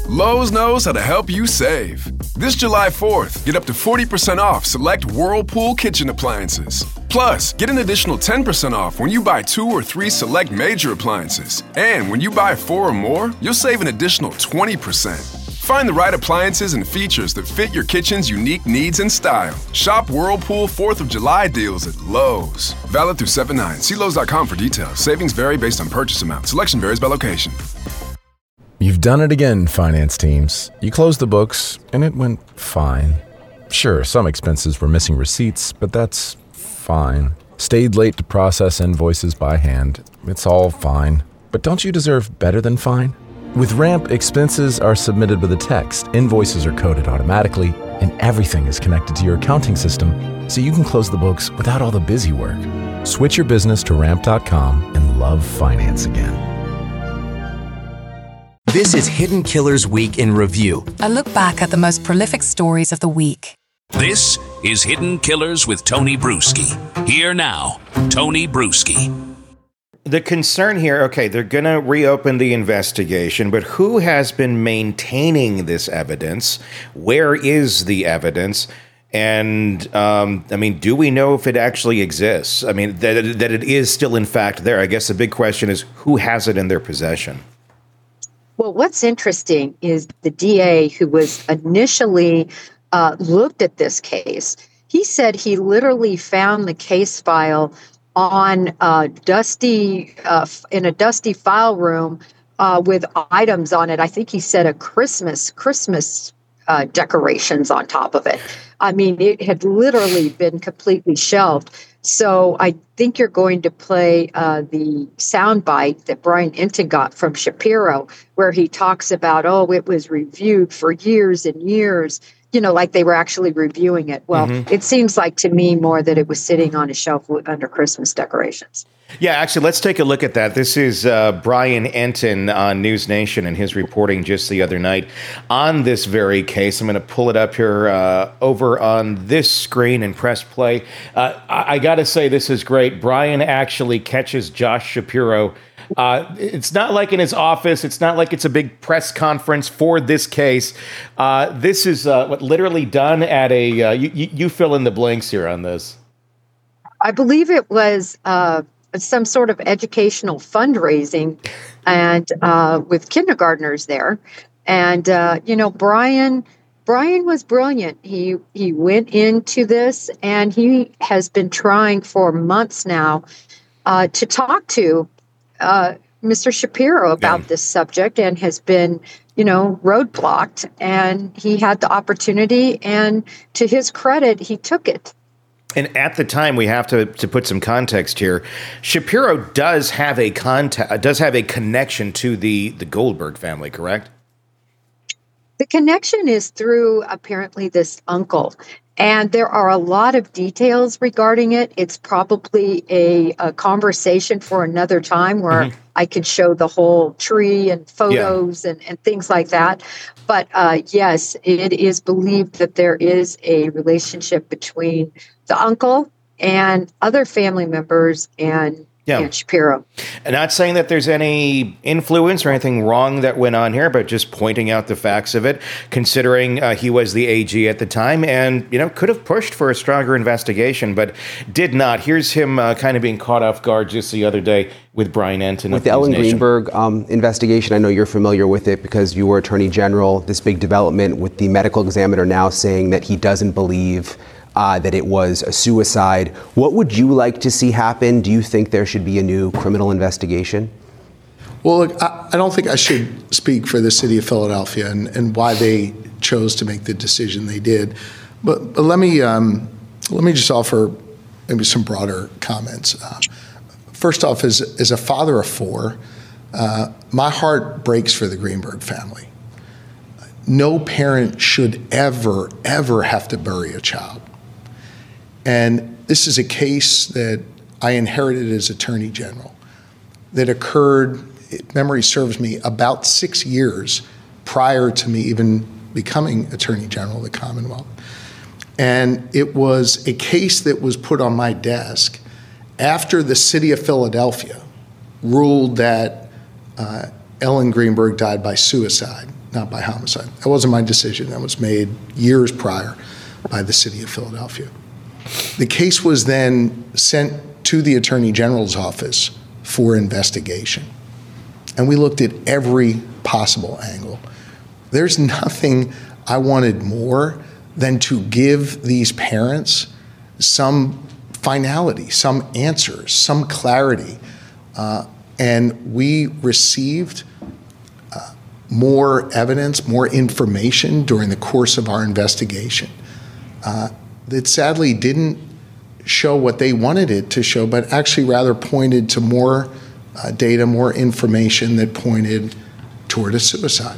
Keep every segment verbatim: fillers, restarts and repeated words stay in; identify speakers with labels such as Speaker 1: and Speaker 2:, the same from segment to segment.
Speaker 1: Lowe's knows how to help you save. This July fourth, get up to forty percent off select Whirlpool kitchen appliances. Plus, get an additional ten percent off when you buy two or three select major appliances. And when you buy four or more, you'll save an additional twenty percent. Find the right appliances and features that fit your kitchen's unique needs and style. Shop Whirlpool fourth of July deals at Lowe's. Valid through seven nine. See Lowe's dot com for details. Savings vary based on purchase amount. Selection varies by location.
Speaker 2: You've done it again, finance teams. You closed the books, and it went fine. Sure, some expenses were missing receipts, but that's fine. Stayed late to process invoices by hand. It's all fine. But don't you deserve better than fine? With Ramp, expenses are submitted with a text, invoices are coded automatically, and everything is connected to your accounting system, so you can close the books without all the busy work. Switch your business to ramp dot com and love finance again.
Speaker 3: This is Hidden Killers Week in Review.
Speaker 4: A look back at the most prolific stories of the week.
Speaker 5: This is Hidden Killers with Tony Bruschi. Here now, Tony Bruschi.
Speaker 6: The concern here, okay, they're going to reopen the investigation, but who has been maintaining this evidence? Where is the evidence? And, um, I mean, do we know if it actually exists? I mean, that, that it is still, in fact, there. I guess the big question is who has it in their possession?
Speaker 7: Well, what's interesting is the D A who was initially uh, looked at this case, he said he literally found the case file on uh, dusty uh, in a dusty file room uh, with items on it. I think he said a Christmas Christmas uh, decorations on top of it. I mean, it had literally been completely shelved. So I think you're going to play uh, the soundbite that Brian Entin got from Shapiro, where he talks about, oh, it was reviewed for years and years, you know, like they were actually reviewing it. Well, mm-hmm. It seems like to me more that it was sitting on a shelf under Christmas decorations.
Speaker 6: Yeah, actually, let's take a look at that. This is uh, Brian Entin on News Nation and his reporting just the other night on this very case. I'm going to pull it up here uh, over on this screen and press play. Uh, I, I got to say, this is great. Brian actually catches Josh Shapiro. Uh, it's not like in his office. It's not like it's a big press conference for this case. Uh, this is uh, what literally done at a, uh, you, you fill in the blanks here on this.
Speaker 7: I believe it was uh, some sort of educational fundraising and uh, with kindergartners there. And, uh, you know, Brian, Brian was brilliant. He, he went into this and he has been trying for months now uh, to talk to Uh, Mister Shapiro about yeah. this subject and has been, you know, roadblocked, and he had the opportunity, and to his credit, he took it.
Speaker 6: And at the time, we have to, to put some context here. Shapiro does have a contact, does have a connection to the, the Goldberg family, correct?
Speaker 7: The connection is through apparently this uncle. And there are a lot of details regarding it. It's probably a, a conversation for another time where mm-hmm. I could show the whole tree and photos yeah. and, and things like that. But uh, yes, it is believed that there is a relationship between the uncle and other family members and Yeah. and Shapiro.
Speaker 6: And not saying that there's any influence or anything wrong that went on here, but just pointing out the facts of it, considering uh, he was the A G at the time and, you know, could have pushed for a stronger investigation, but did not. Here's him uh, kind of being caught off guard just the other day with Brian Entin.
Speaker 8: With the Ellen Greenberg um, investigation, I know you're familiar with it because you were Attorney General. This big development with the medical examiner now saying that he doesn't believe Uh, that it was a suicide. What would you like to see happen? Do you think there should be a new criminal investigation?
Speaker 9: Well, look, I, I don't think I should speak for the city of Philadelphia and, and why they chose to make the decision they did. But, but let me um, let me just offer maybe some broader comments. Uh, first off, as, as a father of four, uh, my heart breaks for the Greenberg family. No parent should ever, ever have to bury a child. And this is a case that I inherited as Attorney General that occurred, if memory serves me, about six years prior to me even becoming Attorney General of the Commonwealth. And it was a case that was put on my desk after the city of Philadelphia ruled that uh, Ellen Greenberg died by suicide. not by homicide. That wasn't my decision. That was made years prior by the city of Philadelphia. The case was then sent to the Attorney General's office for investigation. And we looked at every possible angle. There's nothing I wanted more than to give these parents some finality, some answers, some clarity. Uh, and we received uh, more evidence, more information during the course of our investigation uh, that sadly didn't show what they wanted it to show, but actually rather pointed to more uh, data, more information that pointed toward a suicide.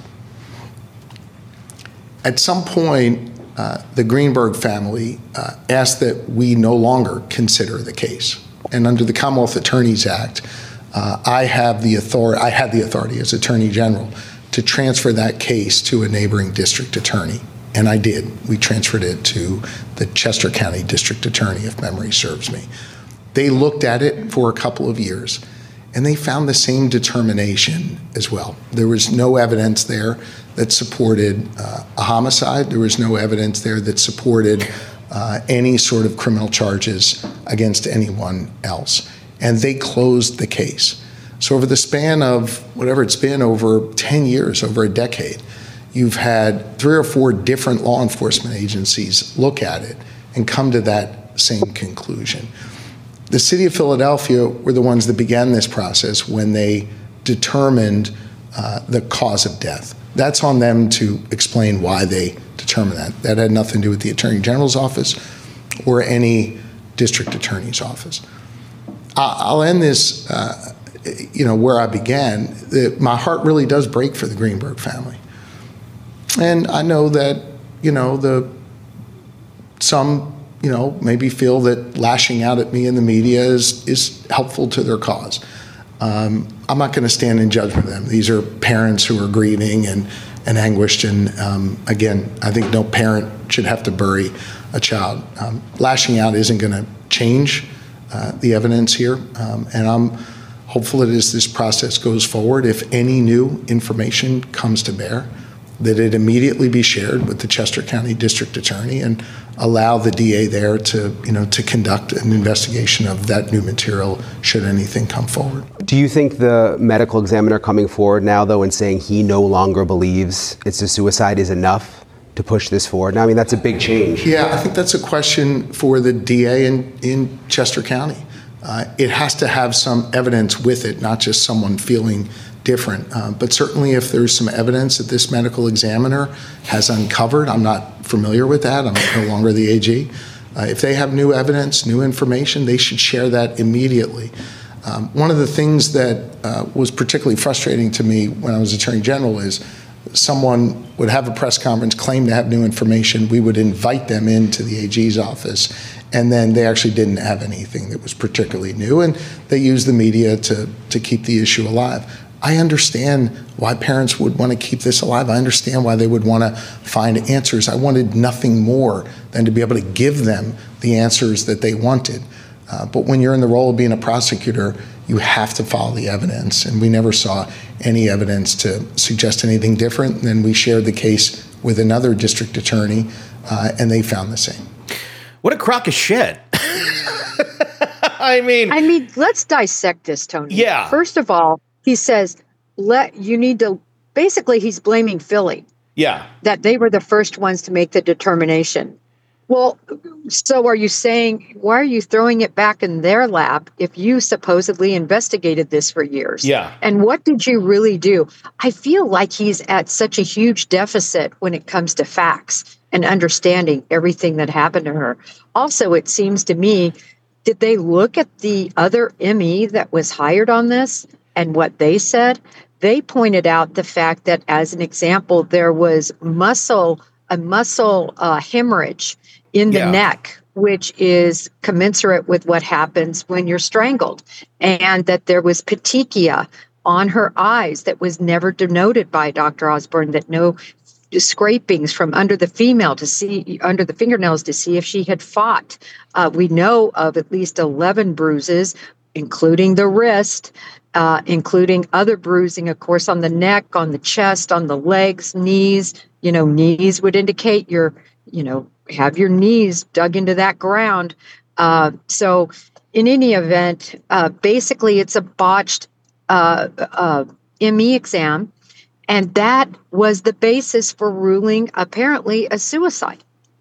Speaker 9: At some point, uh, the Greenberg family uh, asked that we no longer consider the case. And under the Commonwealth Attorneys Act, uh, I have the authority, I had the authority as Attorney General to transfer that case to a neighboring district attorney. And I did. We transferred it to the Chester County District Attorney, if memory serves me. They looked at it for a couple of years, and they found the same determination as well. There was no evidence there that supported uh, a homicide. There was no evidence there that supported uh, any sort of criminal charges against anyone else. And they closed the case. So over the span of whatever it's been, over ten years, over a decade, you've had three or four different law enforcement agencies look at it and come to that same conclusion. The city of Philadelphia were the ones that began this process when they determined uh, the cause of death. That's on them to explain why they determined that. That had nothing to do with the Attorney General's office or any district attorney's office. I'll end this, uh, you know, where I began. The, my heart really does break for the Greenberg family. And I know that, you know, the some, you know, maybe feel that lashing out at me in the media is, is helpful to their cause. Um, I'm not going to stand in judgment of them. These are parents who are grieving and, and anguished. And um, again, I think no parent should have to bury a child. Um, lashing out isn't going to change uh, the evidence here. Um, and I'm hopeful that as this process goes forward, if any new information comes to bear, that it immediately be shared with the Chester County District Attorney and allow the D A there to, you know, to conduct an investigation of that new material should anything come forward.
Speaker 8: Do you think the medical examiner coming forward now, though, and saying he no longer believes it's a suicide is enough to push this forward? Now, I mean, that's a big change.
Speaker 9: Yeah, I think that's a question for the D A in, in Chester County. Uh, it has to have some evidence with it, not just someone feeling different. Uh, but certainly if there's some evidence that this medical examiner has uncovered, I'm not familiar with that, I'm no longer the A G. Uh, if they have new evidence, new information, they should share that immediately. Um, one of the things that uh, was particularly frustrating to me when I was Attorney General is someone would have a press conference, claim to have new information, we would invite them into the A G's office, and then they actually didn't have anything that was particularly new, and they used the media to, to keep the issue alive. I understand why parents would want to keep this alive. I understand why they would want to find answers. I wanted nothing more than to be able to give them the answers that they wanted. Uh, but when you're in the role of being a prosecutor, you have to follow the evidence. And we never saw any evidence to suggest anything different. And then we shared the case with another district attorney, uh, and they found the same.
Speaker 6: What a crock of shit. I mean,
Speaker 7: I mean, let's dissect this, Tony.
Speaker 6: Yeah.
Speaker 7: First of all, he says, let you need to, basically he's blaming Philly.
Speaker 6: Yeah.
Speaker 7: That they were the first ones to make the determination. Well, so are you saying, why are you throwing it back in their lap if you supposedly investigated this for years?
Speaker 6: Yeah.
Speaker 7: And what did you really do? I feel like he's at such a huge deficit when it comes to facts and understanding everything that happened to her. Also, it seems to me, did they look at the other M E that was hired on this and what they said? They pointed out the fact that, as an example, there was muscle, a muscle uh, hemorrhage in the
Speaker 6: yeah.
Speaker 7: neck, which is commensurate with what happens when you're strangled, and that there was petechia on her eyes that was never denoted by Doctor Osborne, that no scrapings from under the female to see under the fingernails to see if she had fought. Uh, we know of at least eleven bruises including the wrist, uh, including other bruising, of course, on the neck, on the chest, on the legs, knees. You know, knees would indicate you're, you know, have your knees dug into that ground. Uh, so in any event, uh, basically it's a botched uh, uh, M E exam. And that was the basis for ruling apparently a suicide.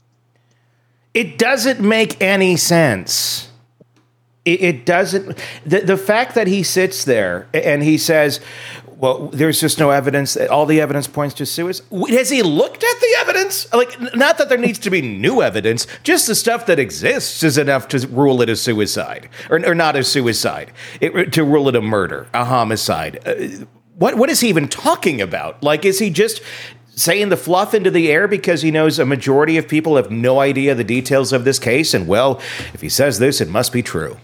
Speaker 6: It doesn't make any sense. It, it doesn't. The, the fact that he sits there and he says, well, there's just no evidence. All the evidence points to suicide. Has he looked at the evidence? Like, not that there needs to be new evidence. Just the stuff that exists is enough to rule it a suicide, or, or not a suicide, it, to rule it a murder, a homicide. Uh, what what is he even talking about? Like, is he just saying the fluff into the air because he knows a majority of people have no idea the details of this case? And, well, if he says this, it must be true.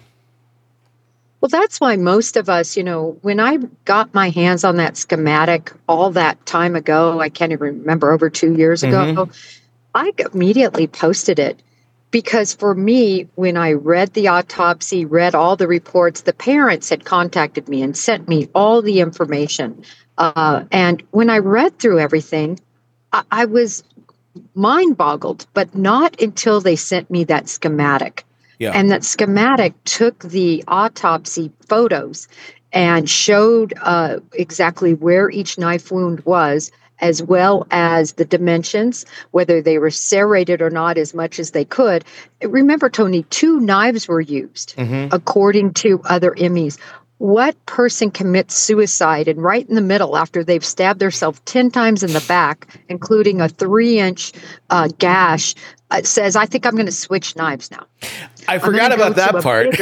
Speaker 7: Well, that's why most of us, you know, when I got my hands on that schematic all that time ago, I can't even remember, over two years ago, mm-hmm. I immediately posted it. Because for me, when I read the autopsy, read all the reports, the parents had contacted me and sent me all the information. Uh, and when I read through everything, I, I was mind boggled, but not until they sent me that schematic. Yeah. And that schematic took the autopsy photos and showed uh, exactly where each knife wound was, as well as the dimensions, whether they were serrated or not, as much as they could. Remember, Tony, two knives were used, mm-hmm. according to other M Es. What person commits suicide and right in the middle after they've stabbed themselves ten times in the back, including a three-inch uh, gash, uh, says, I think I'm going to switch knives now.
Speaker 6: I forgot about that part.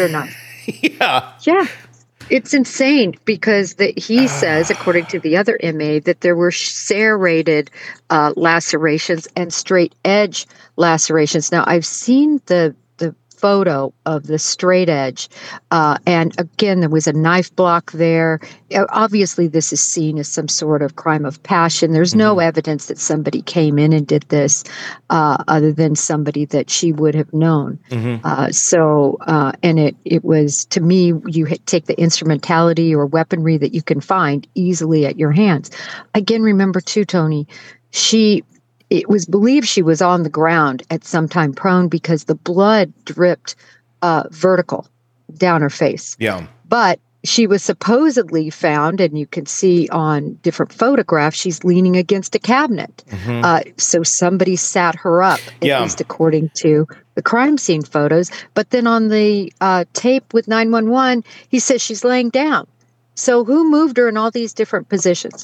Speaker 7: yeah. Yeah. It's insane because the, he says, according to the other M A, that there were serrated uh, lacerations and straight edge lacerations. Now, I've seen the the photo of the straight edge, uh, and again, there was a knife block there. Obviously, this is seen as some sort of crime of passion. There's no mm-hmm. evidence that somebody came in and did this, uh, other than somebody that she would have known. Mm-hmm. Uh, so, uh, and it it was, to me, you take the instrumentality or weaponry that you can find easily at your hands. Again, remember too, Tony, she. It was believed she was on the ground at some time, prone, because the blood dripped uh, vertical down her face.
Speaker 6: Yeah.
Speaker 7: But she was supposedly found, and you can see on different photographs, she's leaning against a cabinet. Mm-hmm. Uh, so somebody sat her up, at yeah. least according to the crime scene photos. But then on the uh, tape with nine one one, he says she's laying down. So who moved her in all these different positions?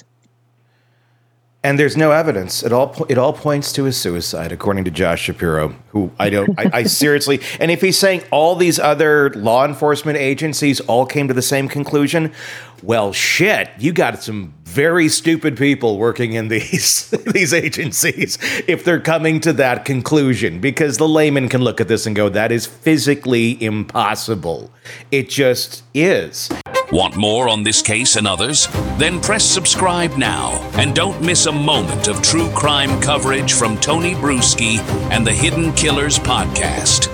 Speaker 6: And there's no evidence. It all it all points to a suicide, according to Josh Shapiro, who I don't, I, I seriously, and if he's saying all these other law enforcement agencies all came to the same conclusion, well, shit, you got some very stupid people working in these these agencies if they're coming to that conclusion, because the layman can look at this and go, that is physically impossible. It just is.
Speaker 5: Want more on this case and others? Then press subscribe now and don't miss a moment of true crime coverage from Tony Bruschi and the Hidden Killers podcast.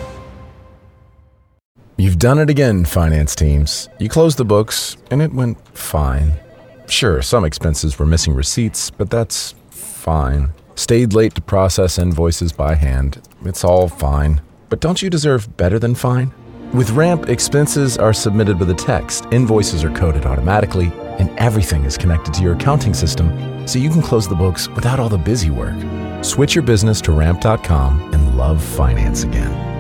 Speaker 2: You've done it again, finance teams. You closed the books, and it went fine. Sure, some expenses were missing receipts, but that's fine. Stayed late to process invoices by hand. It's all fine. But don't you deserve better than fine? With Ramp, expenses are submitted with a text, invoices are coded automatically, and everything is connected to your accounting system, so you can close the books without all the busy work. Switch your business to ramp dot com and love finance again.